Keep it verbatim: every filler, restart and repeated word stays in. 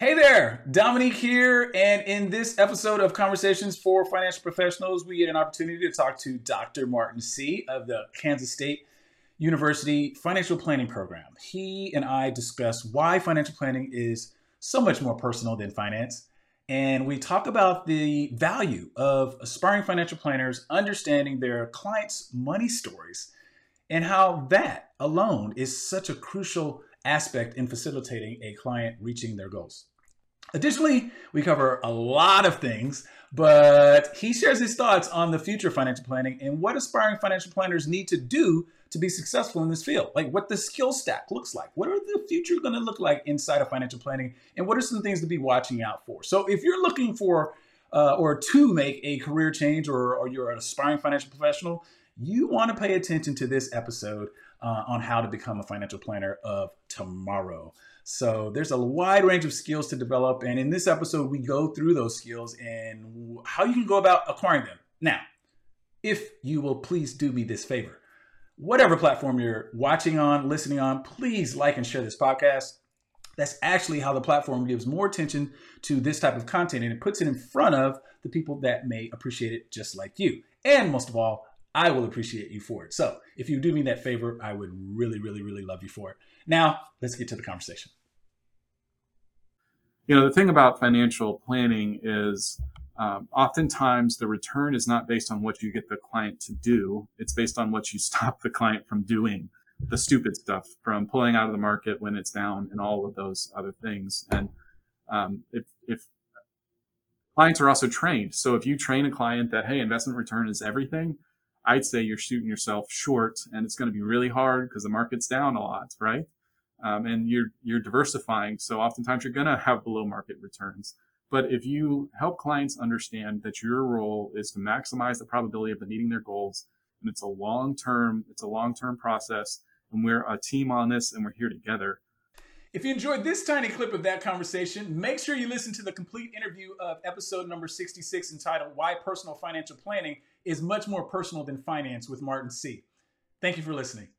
Hey there, Dominique here, and in this episode of Conversations for Financial Professionals, we get an opportunity to talk to Doctor Martin C. of the Kansas State University Financial Planning Program. He and I discuss why financial planning is so much more personal than finance, and we talk about the value of aspiring financial planners understanding their clients' money stories and how that alone is such a crucial aspect in facilitating a client reaching their goals. Additionally, we cover a lot of things, but he shares his thoughts on the future of financial planning and what aspiring financial planners need to do to be successful in this field. Like what the skill stack looks like. What are the future going to look like inside of financial planning? And what are some things to be watching out for? So if you're looking for uh, or to make a career change or, or you're an aspiring financial professional, you want to pay attention to this episode uh, on how to become a financial planner of tomorrow. So there's a wide range of skills to develop. And in this episode, we go through those skills and how you can go about acquiring them. Now, if you will please do me this favor, whatever platform you're watching on, listening on, please like and share this podcast. That's actually how the platform gives more attention to this type of content and it puts it in front of the people that may appreciate it just like you. And most of all, I will appreciate you for it. So if you do me that favor, I would really, really, really love you for it. Now, let's get to the conversation. You know, the thing about financial planning is um, oftentimes the return is not based on what you get the client to do. It's based on what you stop the client from doing, the stupid stuff, from pulling out of the market when it's down and all of those other things. And um, if, if clients are also trained. So if you train a client that, hey, investment return is everything, I'd say you're shooting yourself short and it's going to be really hard because the market's down a lot, right? Um, and you're you're diversifying. So oftentimes you're going to have below market returns. But if you help clients understand that your role is to maximize the probability of them meeting their goals, and it's a long-term, it's a long-term process, and we're a team on this and we're here together. If you enjoyed this tiny clip of that conversation, make sure you listen to the complete interview of episode number sixty-six entitled Why Personal Financial Planning is Much More Personal Than Finance with Martin C. Thank you for listening.